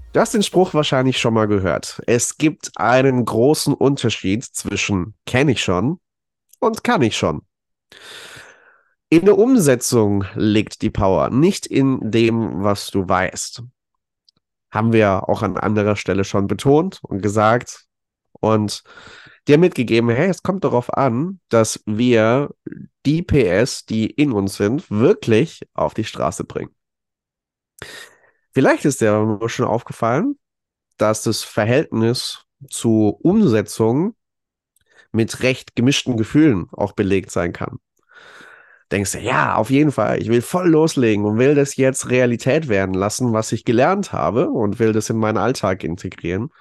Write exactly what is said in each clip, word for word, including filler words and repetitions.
Du hast den Spruch wahrscheinlich schon mal gehört. Es gibt einen großen Unterschied zwischen kenne ich schon und kann ich schon. In der Umsetzung liegt die Power, nicht in dem, was du weißt. Haben wir auch an anderer Stelle schon betont und gesagt und dir mitgegeben, hey, es kommt darauf an, dass wir die P S, die in uns sind, wirklich auf die Straße bringen. Vielleicht ist dir aber nur schon aufgefallen, dass das Verhältnis zu Umsetzung mit recht gemischten Gefühlen auch belegt sein kann. Denkst du, ja, auf jeden Fall, ich will voll loslegen und will das jetzt Realität werden lassen, was ich gelernt habe und will das in meinen Alltag integrieren.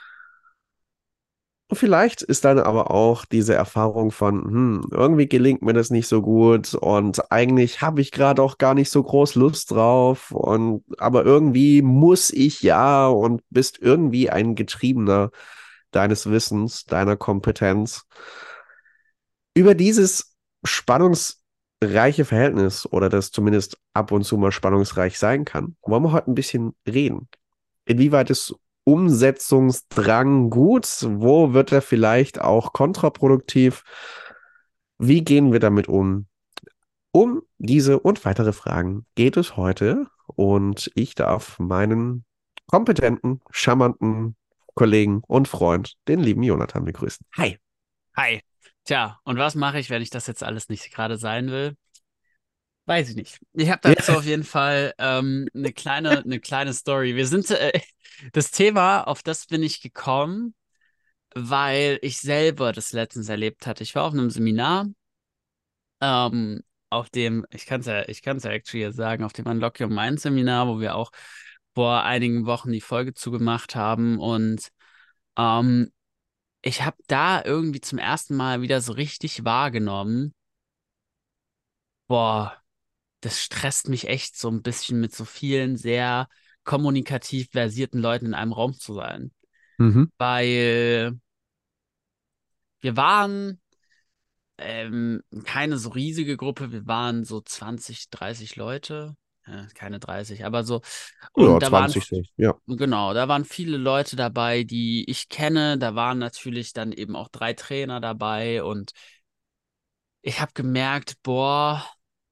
Und vielleicht ist dann aber auch diese Erfahrung von, hm, irgendwie gelingt mir das nicht so gut und eigentlich habe ich gerade auch gar nicht so groß Lust drauf und aber irgendwie muss ich ja und bist irgendwie ein Getriebener deines Wissens, deiner Kompetenz. Über dieses spannungsreiche Verhältnis oder das zumindest ab und zu mal spannungsreich sein kann, wollen wir heute ein bisschen reden. Inwieweit ist Umsetzungsdrang gut? Wo wird er vielleicht auch kontraproduktiv? Wie gehen wir damit um? Um diese und weitere Fragen geht es heute und ich darf meinen kompetenten, charmanten Kollegen und Freund, den lieben Jonathan, begrüßen. Hi. Hi. Tja, und was mache ich, wenn ich das jetzt alles nicht gerade sein will? Weiß ich nicht. Ich habe Ja. dazu auf jeden Fall ähm, eine kleine, eine kleine Story. Wir sind äh, das Thema, auf das bin ich gekommen, weil ich selber das letztens erlebt hatte. Ich war auf einem Seminar, ähm, auf dem, ich kann es ja, ich kann es ja actually jetzt sagen, auf dem Unlock Your Mind Seminar, wo wir auch vor einigen Wochen die Folge zugemacht haben. Und ähm, ich habe da irgendwie zum ersten Mal wieder so richtig wahrgenommen, boah, das stresst mich echt so ein bisschen mit so vielen sehr kommunikativ versierten Leuten in einem Raum zu sein. Mhm. Weil wir waren ähm, keine so riesige Gruppe, wir waren so zwanzig, dreißig Leute. Ja, keine dreißig, aber so. Und Ja, da waren, zwanzig, sehe ich. Ja. genau, da waren viele Leute dabei, die ich kenne. Da waren natürlich dann eben auch drei Trainer dabei. Und ich habe gemerkt, boah,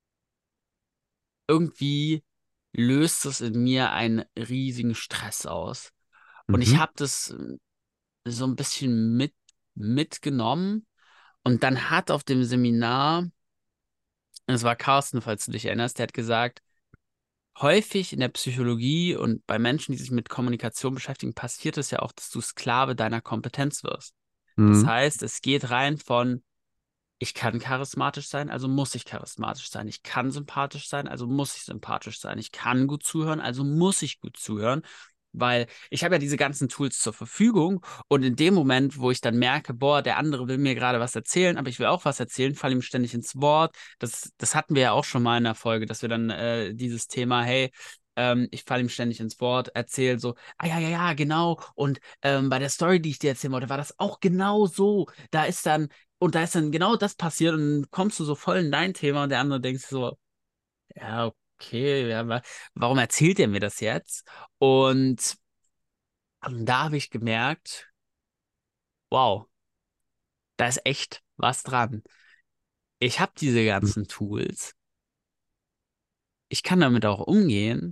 irgendwie löst es in mir einen riesigen Stress aus. Und ich Mhm. habe das äh, so ein bisschen mit, mitgenommen. Und dann hat auf dem Seminar, es war Carsten, falls du dich erinnerst, der hat gesagt, häufig in der Psychologie und bei Menschen, die sich mit Kommunikation beschäftigen, passiert es ja auch, dass du Sklave deiner Kompetenz wirst. Das Mhm. heißt, es geht rein von, ich kann charismatisch sein, also muss ich charismatisch sein. Ich kann sympathisch sein, also muss ich sympathisch sein. Ich kann gut zuhören, also muss ich gut zuhören. Weil ich habe ja diese ganzen Tools zur Verfügung und in dem Moment, wo ich dann merke, boah, der andere will mir gerade was erzählen, aber ich will auch was erzählen, falle ihm ständig ins Wort. Das, das hatten wir ja auch schon mal in der Folge, dass wir dann äh, dieses Thema, hey, ähm, ich falle ihm ständig ins Wort, erzähle so, ah ja, ja, ja, genau. Und ähm, bei der Story, die ich dir erzählen wollte, war das auch genau so. Da ist dann und da ist dann genau das passiert und dann kommst du so voll in dein Thema und der andere denkt sich so, ja, okay, ja, wa- warum erzählt er mir das jetzt? Und da habe ich gemerkt, wow, da ist echt was dran. Ich habe diese ganzen Tools, ich kann damit auch umgehen,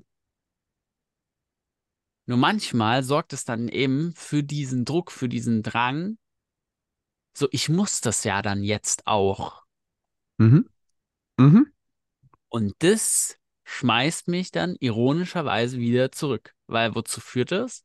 nur manchmal sorgt es dann eben für diesen Druck, für diesen Drang, so ich muss das ja dann jetzt auch. Mhm. Mhm. Und das schmeißt mich dann ironischerweise wieder zurück, weil wozu führt das?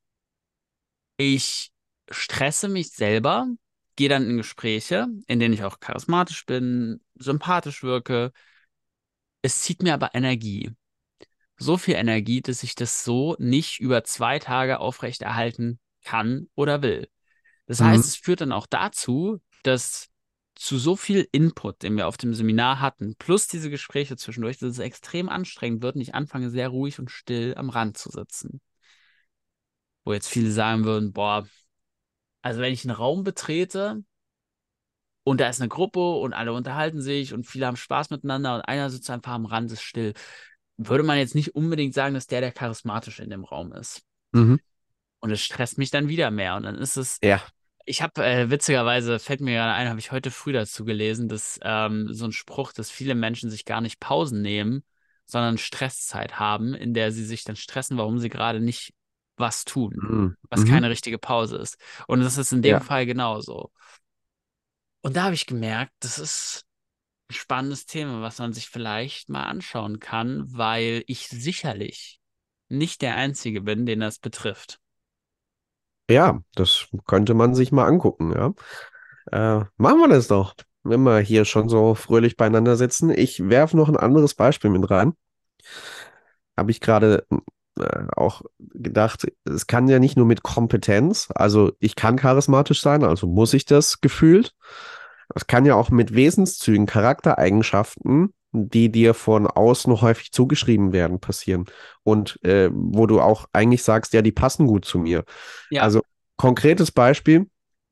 Ich stresse mich selber, gehe dann in Gespräche, in denen ich auch charismatisch bin, sympathisch wirke. Es zieht mir aber Energie. So viel Energie, dass ich das so nicht über zwei Tage aufrechterhalten kann oder will. Das heißt, Mhm. es führt dann auch dazu, dass zu so viel Input, den wir auf dem Seminar hatten, plus diese Gespräche zwischendurch, dass es extrem anstrengend wird und ich anfange sehr ruhig und still am Rand zu sitzen. Wo jetzt viele sagen würden, boah, also wenn ich einen Raum betrete und da ist eine Gruppe und alle unterhalten sich und viele haben Spaß miteinander und einer sitzt einfach am Rand, ist still, würde man jetzt nicht unbedingt sagen, dass der der charismatische in dem Raum ist. Mhm. Und es stresst mich dann wieder mehr. Und dann ist es, Ja. ich habe äh, witzigerweise, fällt mir gerade ein, habe ich heute früh dazu gelesen, dass ähm, so ein Spruch, dass viele Menschen sich gar nicht Pausen nehmen, sondern Stresszeit haben, in der sie sich dann stressen, warum sie gerade nicht was tun, Mhm. was Mhm. keine richtige Pause ist. Und das ist in dem Ja. Fall genauso. Und da habe ich gemerkt, das ist ein spannendes Thema, was man sich vielleicht mal anschauen kann, weil ich sicherlich nicht der Einzige bin, den das betrifft. Ja, das könnte man sich mal angucken, ja. Äh, machen wir das doch, wenn wir hier schon so fröhlich beieinander sitzen. Ich werfe noch ein anderes Beispiel mit rein. Habe ich gerade äh, auch gedacht, es kann ja nicht nur mit Kompetenz, also ich kann charismatisch sein, also muss ich das gefühlt. Es kann ja auch mit Wesenszügen, Charaktereigenschaften, die dir von außen häufig zugeschrieben werden, passieren. Und äh, wo du auch eigentlich sagst, ja, die passen gut zu mir. Ja, Also konkretes Beispiel.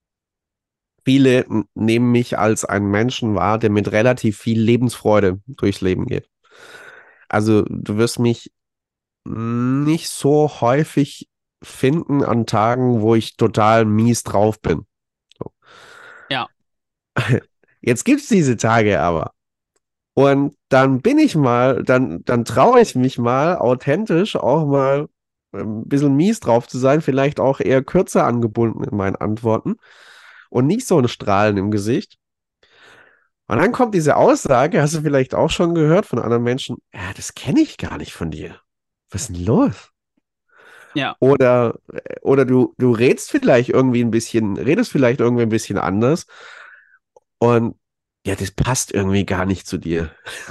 Viele n- nehmen mich als einen Menschen wahr, der mit relativ viel Lebensfreude durchs Leben geht. Also du wirst mich nicht so häufig finden an Tagen, wo ich total mies drauf bin. So. ja, Jetzt gibt's diese Tage aber. Und dann bin ich mal, dann, dann traue ich mich mal, authentisch auch mal ähm, ein bisschen mies drauf zu sein, vielleicht auch eher kürzer angebunden in meinen Antworten und nicht so ein Strahlen im Gesicht. Und dann kommt diese Aussage, hast du vielleicht auch schon gehört von anderen Menschen, ja, das kenne ich gar nicht von dir. Was ist denn los? ja, Oder, oder du, du redest vielleicht irgendwie ein bisschen, redest vielleicht irgendwie ein bisschen anders und ja, das passt irgendwie gar nicht zu dir.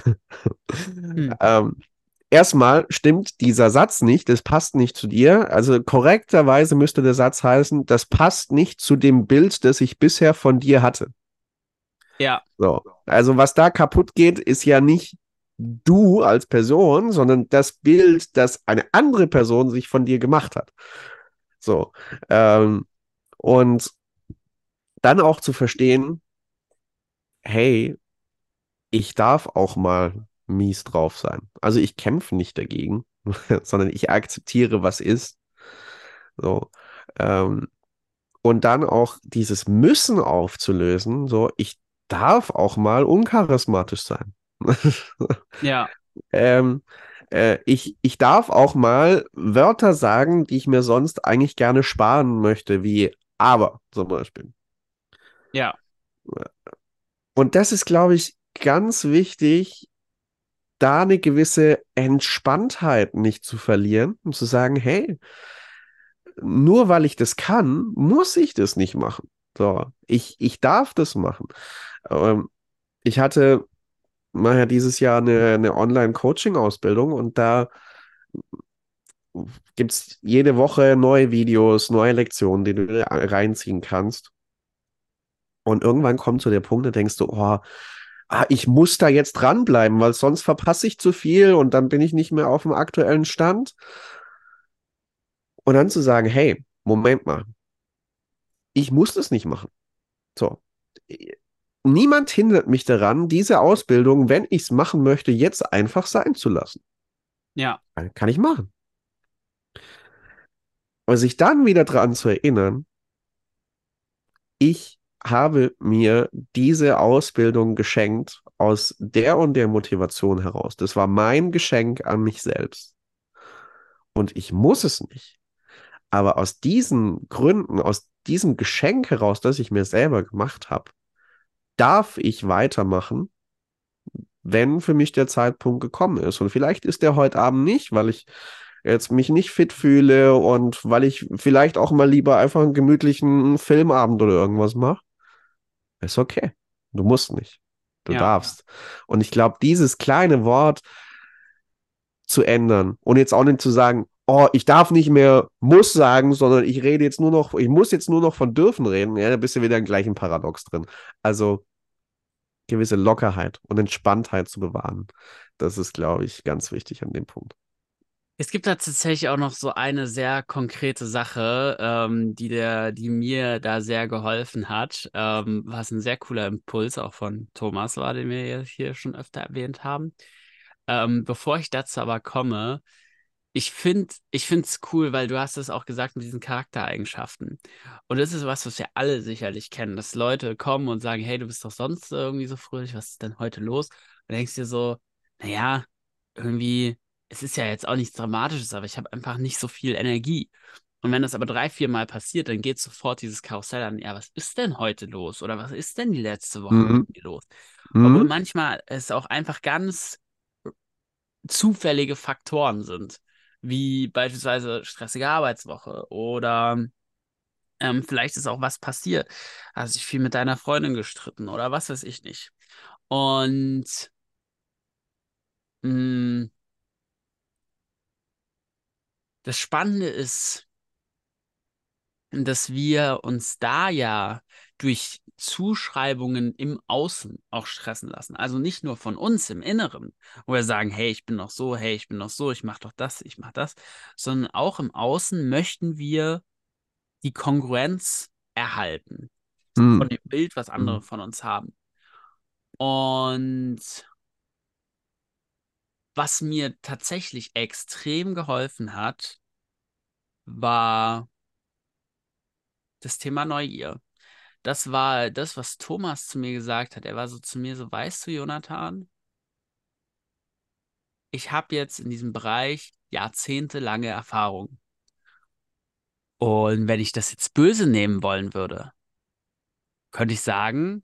hm, ähm, Erstmal stimmt dieser Satz nicht, das passt nicht zu dir. Also korrekterweise müsste der Satz heißen, das passt nicht zu dem Bild, das ich bisher von dir hatte. ja, So. Also was da kaputt geht, ist ja nicht du als Person, sondern das Bild, das eine andere Person sich von dir gemacht hat. So. Ähm, und dann auch zu verstehen, hey, ich darf auch mal mies drauf sein. Also ich kämpfe nicht dagegen, sondern ich akzeptiere, was ist. So. Ähm, und dann auch dieses Müssen aufzulösen, so, ich darf auch mal uncharismatisch sein. ja, ähm, äh, ich, ich darf auch mal Wörter sagen, die ich mir sonst eigentlich gerne sparen möchte, wie aber zum Beispiel. ja, Und das ist, glaube ich, ganz wichtig, da eine gewisse Entspanntheit nicht zu verlieren und zu sagen, hey, nur weil ich das kann, muss ich das nicht machen. So, ich, ich darf das machen. Ähm, ich hatte mal ja dieses Jahr eine, eine Online-Coaching-Ausbildung und da gibt es jede Woche neue Videos, neue Lektionen, die du dir reinziehen kannst. Und irgendwann kommt so der Punkt, da denkst du, oh, ah, ich muss da jetzt dranbleiben, weil sonst verpasse ich zu viel und dann bin ich nicht mehr auf dem aktuellen Stand. Und dann zu sagen, hey, Moment mal, ich muss das nicht machen. So. Niemand hindert mich daran, diese Ausbildung, wenn ich es machen möchte, jetzt einfach sein zu lassen. ja, Kann ich machen. Aber sich dann wieder daran zu erinnern, ich habe mir diese Ausbildung geschenkt aus der und der Motivation heraus. Das war mein Geschenk an mich selbst. Und ich muss es nicht. Aber aus diesen Gründen, aus diesem Geschenk heraus, das ich mir selber gemacht habe, darf ich weitermachen, wenn für mich der Zeitpunkt gekommen ist. Und vielleicht ist der heute Abend nicht, weil ich jetzt mich nicht fit fühle und weil ich vielleicht auch mal lieber einfach einen gemütlichen Filmabend oder irgendwas mache. Ist okay. Du musst nicht. Du ja, darfst. Und ich glaube, dieses kleine Wort zu ändern und jetzt auch nicht zu sagen, oh, ich darf nicht mehr muss sagen, sondern ich rede jetzt nur noch, ich muss jetzt nur noch von dürfen reden, ja, da bist du wieder im gleichen Paradox drin. Also gewisse Lockerheit und Entspanntheit zu bewahren. Das ist, glaube ich, ganz wichtig an dem Punkt. es gibt da tatsächlich auch noch so eine sehr konkrete Sache, ähm, die der, die mir da sehr geholfen hat, ähm, was ein sehr cooler Impuls auch von Thomas war, den wir ja hier schon öfter erwähnt haben. Ähm, bevor ich dazu aber komme, ich finde, ich finde es cool, weil du hast es auch gesagt mit diesen Charaktereigenschaften. Und das ist was, was wir alle sicherlich kennen, dass Leute kommen und sagen, hey, du bist doch sonst irgendwie so fröhlich, was ist denn heute los? Und denkst dir so, naja, irgendwie, es ist ja jetzt auch nichts Dramatisches, aber ich habe einfach nicht so viel Energie. Und wenn das aber drei, vier Mal passiert, dann geht sofort dieses Karussell an, ja, was ist denn heute los? Oder was ist denn die letzte Woche mit Mhm. mir los? Obwohl Mhm. manchmal es auch einfach ganz zufällige Faktoren sind, wie beispielsweise stressige Arbeitswoche oder ähm, vielleicht ist auch was passiert, hast dich viel mit deiner Freundin gestritten oder was weiß ich nicht. Und mh, das Spannende ist, dass wir uns da ja durch Zuschreibungen im Außen auch stressen lassen. Also nicht nur von uns im Inneren, wo wir sagen, hey, ich bin doch so, hey, ich bin doch so, ich mach doch das, ich mach das, sondern auch im Außen möchten wir die Kongruenz erhalten von Mhm. dem Bild, was andere Mhm. von uns haben. Und was mir tatsächlich extrem geholfen hat, war das Thema Neugier. Das war das, was Thomas zu mir gesagt hat. Er war so zu mir so, weißt du, Jonathan, ich habe jetzt in diesem Bereich jahrzehntelange Erfahrung. Und wenn ich das jetzt böse nehmen wollen würde, könnte ich sagen,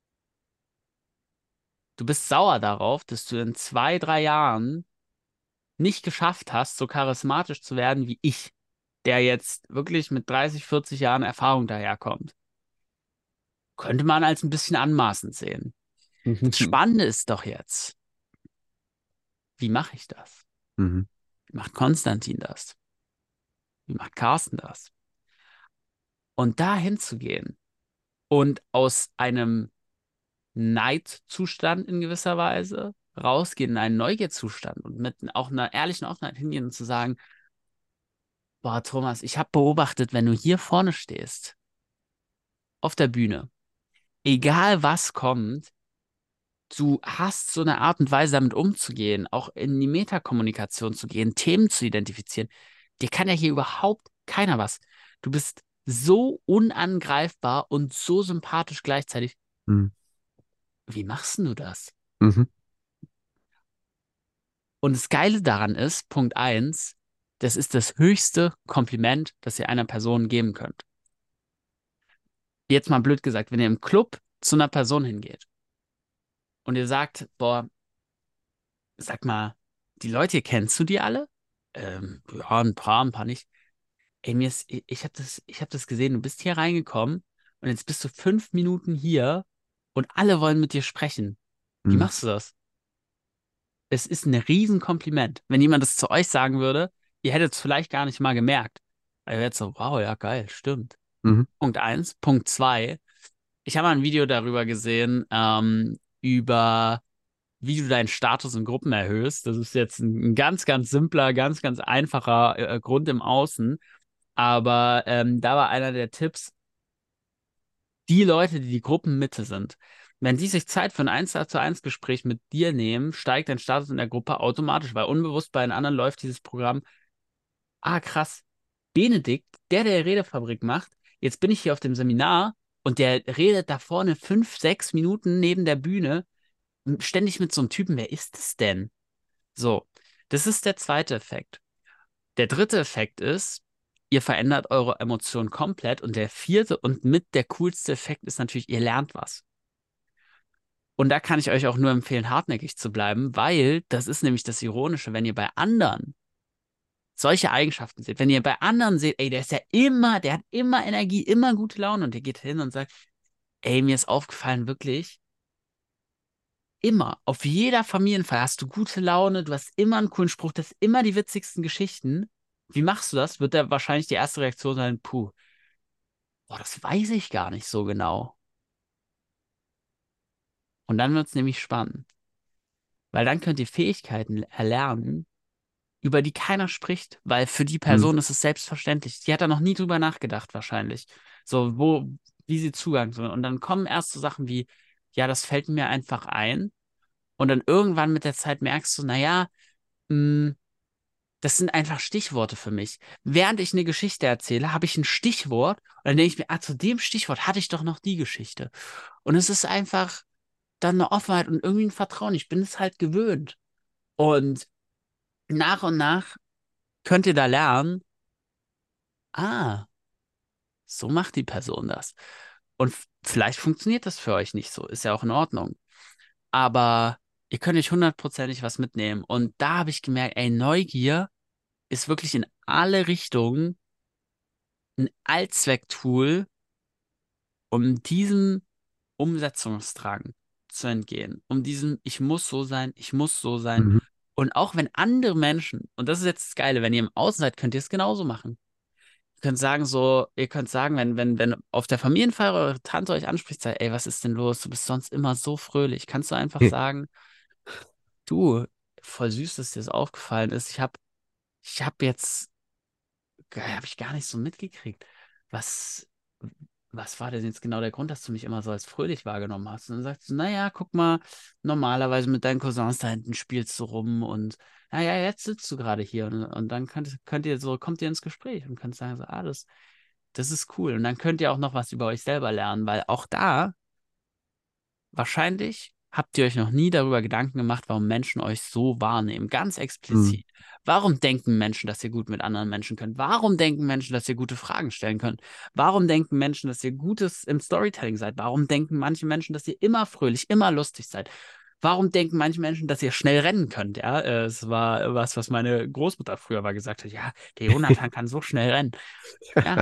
du bist sauer darauf, dass du in zwei, drei Jahren nicht geschafft hast, so charismatisch zu werden wie ich, der jetzt wirklich mit dreißig, vierzig Jahren Erfahrung daherkommt. Könnte man als ein bisschen anmaßend sehen. Das Mhm. Spannende ist doch jetzt, wie mache ich das? Mhm. Wie macht Konstantin das? Wie macht Carsten das? Und da hinzugehen und aus einem Neidzustand in gewisser Weise rausgehen in einen Neugierzustand und mit auch einer ehrlichen Offenheit hingehen und zu sagen, boah, Thomas, ich habe beobachtet, wenn du hier vorne stehst, auf der Bühne, egal was kommt, du hast so eine Art und Weise, damit umzugehen, auch in die Metakommunikation zu gehen, Themen zu identifizieren. Dir kann ja hier überhaupt keiner was. Du bist so unangreifbar und so sympathisch gleichzeitig. Mhm. Wie machst denn du das? Mhm. Und das Geile daran ist, Punkt eins, das ist das höchste Kompliment, das ihr einer Person geben könnt. Jetzt mal blöd gesagt, wenn ihr im Club zu einer Person hingeht und ihr sagt, boah, sag mal, die Leute hier, kennst du die alle? Ähm, ja, ein paar, ein paar nicht. Ey, mir ist, ich ich habe das, ich hab das gesehen, du bist hier reingekommen und jetzt bist du fünf Minuten hier und alle wollen mit dir sprechen. Wie Mhm. machst du das? Es ist ein Riesenkompliment. Wenn jemand das zu euch sagen würde, ihr hättet es vielleicht gar nicht mal gemerkt. Ihr wärt so, wow, ja, geil, stimmt. Mhm. Punkt eins. Punkt zwei. Ich habe mal ein Video darüber gesehen, ähm, über wie du deinen Status in Gruppen erhöhst. Das ist jetzt ein, ein ganz, ganz simpler, ganz, ganz einfacher äh, Grund im Außen. Aber ähm, da war einer der Tipps, die Leute, die die Gruppenmitte sind, wenn die sich Zeit für ein eins zu eins Gespräch mit dir nehmen, steigt dein Status in der Gruppe automatisch, weil unbewusst bei den anderen läuft dieses Programm, ah krass, Benedikt, der, der Redefabrik macht, jetzt bin ich hier auf dem Seminar und der redet da vorne fünf, sechs Minuten neben der Bühne, ständig mit so einem Typen, wer ist es denn? So, das ist der zweite Effekt. Der dritte Effekt ist, ihr verändert eure Emotionen komplett. Und der vierte und mit der coolste Effekt ist natürlich, ihr lernt was. Und da kann ich euch auch nur empfehlen, hartnäckig zu bleiben, weil das ist nämlich das Ironische, wenn ihr bei anderen solche Eigenschaften seht, wenn ihr bei anderen seht, ey, der ist ja immer, der hat immer Energie, immer gute Laune und ihr geht hin und sagt, ey, mir ist aufgefallen, wirklich, immer, auf jeder Familienfeier hast du gute Laune, du hast immer einen coolen Spruch, das sind immer die witzigsten Geschichten. Wie machst du das? Wird da wahrscheinlich die erste Reaktion sein, puh, boah, das weiß ich gar nicht so genau. Und dann wird es nämlich spannend, weil dann könnt ihr Fähigkeiten erlernen, über die keiner spricht, weil für die Mhm. Person ist es selbstverständlich. Die hat da noch nie drüber nachgedacht, wahrscheinlich. So, wo, wie sie Zugang zu. Und dann kommen erst so Sachen wie, ja, das fällt mir einfach ein. Und dann irgendwann mit der Zeit merkst du, naja, Das sind einfach Stichworte für mich. Während ich eine Geschichte erzähle, habe ich ein Stichwort und dann denke ich mir, ah, zu dem Stichwort hatte ich doch noch die Geschichte. Und es ist einfach dann eine Offenheit und irgendwie ein Vertrauen. Ich bin es halt gewöhnt. Und nach und nach könnt ihr da lernen, ah, so macht die Person das. Und f- vielleicht funktioniert das für euch nicht so, ist ja auch in Ordnung. Aber ihr könnt euch hundertprozentig was mitnehmen. Und da habe ich gemerkt, ey, Neugier ist wirklich in alle Richtungen ein Allzwecktool, um diesem Umsetzungsdrang zu entgehen. Um diesem, ich muss so sein, ich muss so sein. Mhm. Und auch wenn andere Menschen, und das ist jetzt das Geile, wenn ihr im Außen seid, könnt ihr es genauso machen. Ihr könnt sagen so, ihr könnt sagen, wenn, wenn, wenn auf der Familienfeier eure Tante euch anspricht, sagt, ey, was ist denn los? Du bist sonst immer so fröhlich. Kannst du einfach sagen, du, voll süß, dass dir das aufgefallen ist. Ich habe ich hab jetzt, habe ich gar nicht so mitgekriegt. Was, was war denn jetzt genau der Grund, dass du mich immer so als fröhlich wahrgenommen hast? Und dann sagst du, naja, guck mal, normalerweise mit deinen Cousins da hinten spielst du rum und naja, jetzt sitzt du gerade hier und, und dann könnt, könnt ihr so, kommt ihr ins Gespräch und könnt sagen, so, ah, das, das ist cool. Und dann könnt ihr auch noch was über euch selber lernen, weil auch da wahrscheinlich habt ihr euch noch nie darüber Gedanken gemacht, warum Menschen euch so wahrnehmen. Ganz Mhm. explizit. Warum denken Menschen, dass ihr gut mit anderen Menschen könnt? Warum denken Menschen, dass ihr gute Fragen stellen könnt? Warum denken Menschen, dass ihr Gutes im Storytelling seid? Warum denken manche Menschen, dass ihr immer fröhlich, immer lustig seid? Warum denken manche Menschen, dass ihr schnell rennen könnt? Ja, äh, es war was, was meine Großmutter früher mal gesagt hat. Ja, der Jonathan kann so schnell rennen. Ja,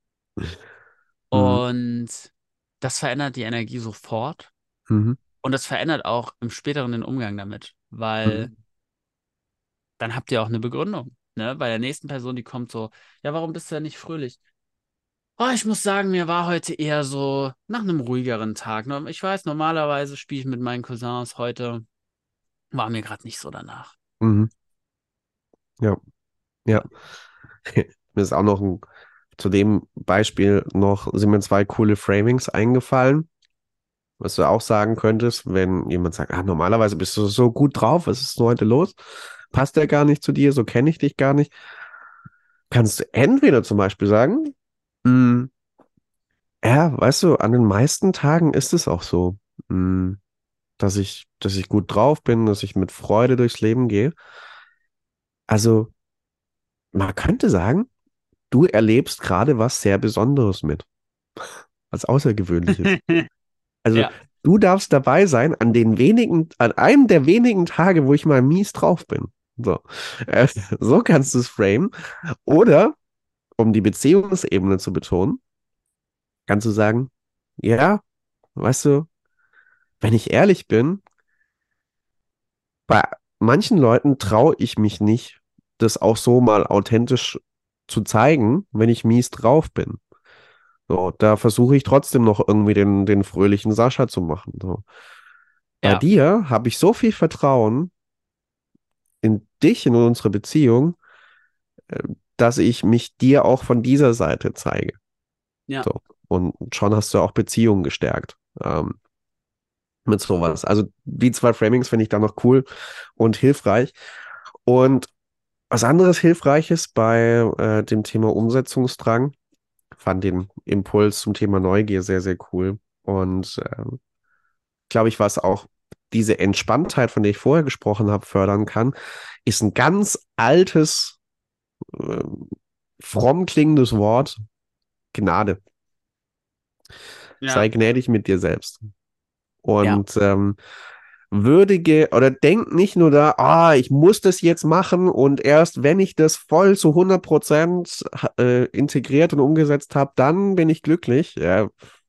Mhm. und das verändert die Energie sofort. Mhm. Und das verändert auch im späteren den Umgang damit, weil Mhm. dann habt ihr auch eine Begründung. Ne? Bei der nächsten Person, die kommt so, ja, warum bist du denn nicht fröhlich? Oh, ich muss sagen, mir war heute eher so nach einem ruhigeren Tag. Ne? Ich weiß, normalerweise spiele ich mit meinen Cousins. Heute war mir gerade nicht so danach. Mhm. Ja, ja. Ja, Mir ist auch noch ein, zu dem Beispiel noch, sind mir zwei coole Framings eingefallen, was du auch sagen könntest, wenn jemand sagt, ah, normalerweise bist du so gut drauf, was ist denn heute los? Passt der gar nicht zu dir, so kenne ich dich gar nicht. Kannst du entweder zum Beispiel sagen, mm, ja, weißt du, an den meisten Tagen ist es auch so, mm, dass ich, dass ich gut drauf bin, dass ich mit Freude durchs Leben gehe. Also, man könnte sagen, du erlebst gerade was sehr Besonderes mit, was Außergewöhnliches. Also, ja, du darfst dabei sein an den wenigen, an einem der wenigen Tage, wo ich mal mies drauf bin. So, äh, so kannst du es framen. Oder, um die Beziehungsebene zu betonen, kannst du sagen, ja, weißt du, wenn ich ehrlich bin, bei manchen Leuten traue ich mich nicht, das auch so mal authentisch zu zeigen, wenn ich mies drauf bin. So, da versuche ich trotzdem noch irgendwie den, den fröhlichen Sascha zu machen. So. Bei ja, dir habe ich so viel Vertrauen in dich, in unsere Beziehung, äh, dass ich mich dir auch von dieser Seite zeige. ja, So. Und schon hast du auch Beziehungen gestärkt. Ähm, mit sowas. Also die zwei Framings finde ich da noch cool und hilfreich. Und was anderes Hilfreiches bei äh, dem Thema Umsetzungsdrang, fand den Impuls zum Thema Neugier sehr, sehr cool. Und äh, glaube ich, was auch diese Entspanntheit, von der ich vorher gesprochen habe, fördern kann, ist ein ganz altes, äh, fromm klingendes Wort, Gnade. ja, Sei gnädig mit dir selbst. ja, Und ähm, würdige oder denk nicht nur da, ah, ich muss das jetzt machen und erst wenn ich das voll zu hundert Prozent äh, integriert und umgesetzt habe, dann bin ich glücklich. Ja,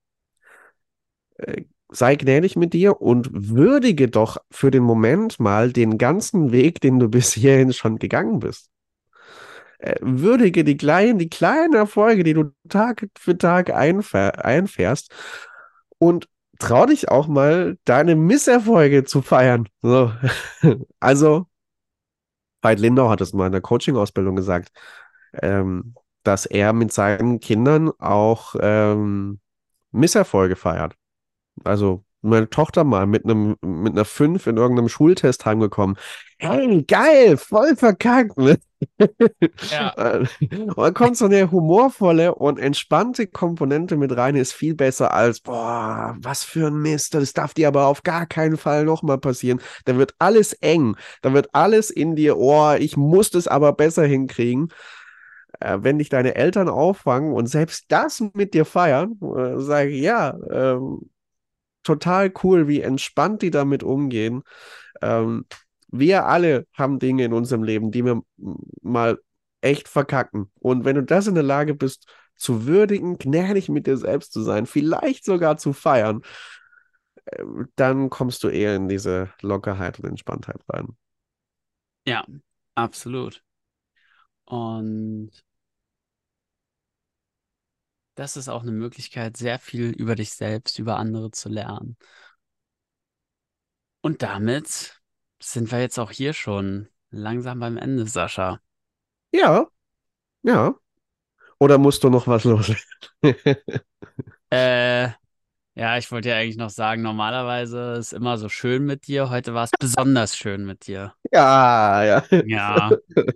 äh, sei gnädig mit dir und würdige doch für den Moment mal den ganzen Weg, den du bis hierhin schon gegangen bist. Äh, würdige die kleinen, die kleinen Erfolge, die du Tag für Tag einfähr einfährst und trau dich auch mal, deine Misserfolge zu feiern. So. Also, Veit Lindau hat es mal in der Coaching-Ausbildung gesagt, ähm, dass er mit seinen Kindern auch ähm, Misserfolge feiert. Also meine Tochter mal mit einem mit einer fünf in irgendeinem Schultest heimgekommen. Hey, geil, voll verkackt. Ne? Ja, Äh, Und dann kommt so eine humorvolle und entspannte Komponente mit rein, ist viel besser als, boah, was für ein Mist, das darf dir aber auf gar keinen Fall nochmal passieren. Dann wird alles eng, dann wird alles in dir, oh, ich muss das aber besser hinkriegen. Äh, wenn dich deine Eltern auffangen und selbst das mit dir feiern, äh, sage ich, ja, ähm, total cool, wie entspannt die damit umgehen. Ähm, Wir alle haben Dinge in unserem Leben, die wir m- mal echt verkacken. Und wenn du das in der Lage bist, zu würdigen, gnädig mit dir selbst zu sein, vielleicht sogar zu feiern, äh, dann kommst du eher in diese Lockerheit und Entspanntheit rein. ja, absolut. Und das ist auch eine Möglichkeit, sehr viel über dich selbst, über andere zu lernen. Und damit sind wir jetzt auch hier schon langsam beim Ende, Sascha. Ja, ja. Oder musst du noch was los? Äh, ja, ich wollte ja eigentlich noch sagen, normalerweise ist immer so schön mit dir. Heute war es besonders schön mit dir. Ja, ja. Ja.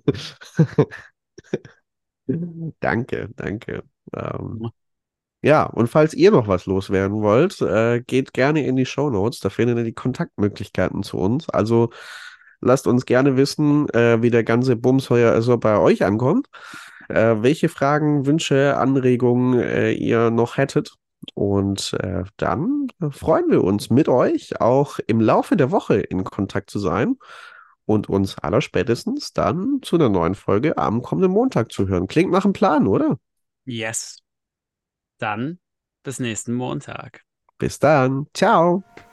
Danke, danke. Ähm, Ja, und falls ihr noch was loswerden wollt, äh, geht gerne in die Shownotes, da findet ihr die Kontaktmöglichkeiten zu uns. Also lasst uns gerne wissen, äh, wie der ganze Bums heuer also bei euch ankommt, äh, welche Fragen, Wünsche, Anregungen äh, ihr noch hättet. Und äh, dann freuen wir uns mit euch auch im Laufe der Woche in Kontakt zu sein und uns allerspätestens dann zu einer neuen Folge am kommenden Montag zu hören. Klingt nach einem Plan, oder? Yes. Dann bis nächsten Montag. Bis dann. Ciao.